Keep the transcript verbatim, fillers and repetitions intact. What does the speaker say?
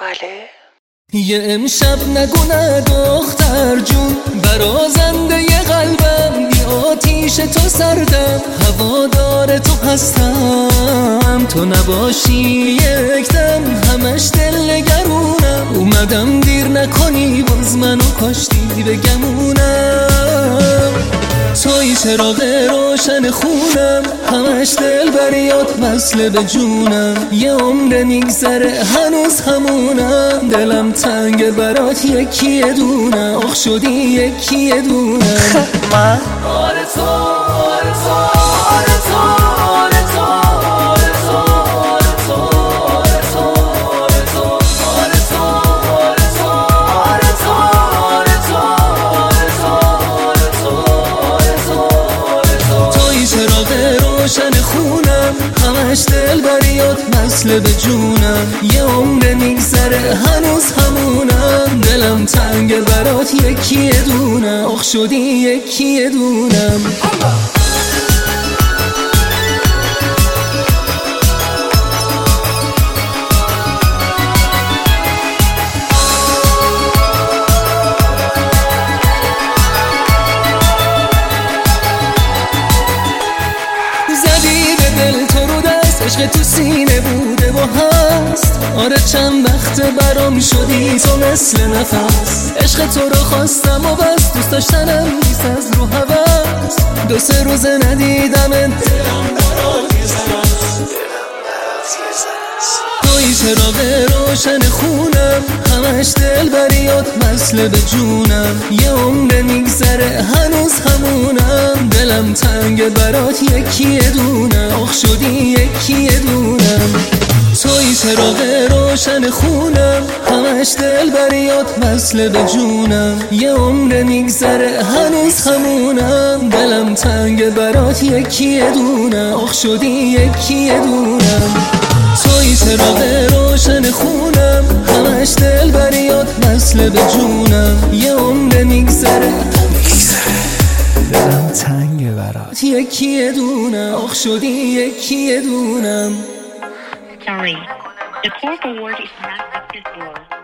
بله. یه امشب نگونه دختر جون، برازنده ی قلبم، بی آتیش تو سردم، هوادار تو هستم. تو نباشی یک دم همش دل نگرونم، اومدم دیر نکنی باز منو کاشتی به گمونم. توی چراغ روشن خونم، همش دل بریات وصله به جونم. یه عمر میگذره هنوز همونم، دلم تنگ برات یکی دونم، آخ شدی یکی دونم. من آره تو آره تو آره تو آره تو آره تو آره تو آره تو آره تو آره تو آره تو آره تو آره تو آره تو آره تو توی چراغ روشن خونم، همش دل بریات وصله به جونم. یه عمر میگذره هنوز همونم، دلم تنگ برات یکی دونم، آخ شدی یکی دونم. زدی به دل تو رو دست، عشق تو سینه بوده و هست. آره چند وقت برام شدی تو مثل نفس، عشق تو رو خواستم و بس، دوست داشتنم نیست از رو هوس. دو سه روزه ندیدم دلم برات یه ذره است. توی چراغ روشن خونم، همش دل بریات وصله به جونم. یه عمر میگذره هنوز همونم، دلم تنگ برات یکی دونم، آخ شدی یکی دونم. توی چراغ روشن خونم، همش دل بریات وصله به جونم. یه عمر میگذره هنوز همونم، دلم تنگ برات یکی دونم، آخ شدی یکی دونم. توی چراغ روشن خونم، همش دل بریات وصله به جونم. یه عمر میگذره دلم تنگ برات یکی دونم، آخ شدی یکی دونم. Sorry, the fourth award is not accepted for.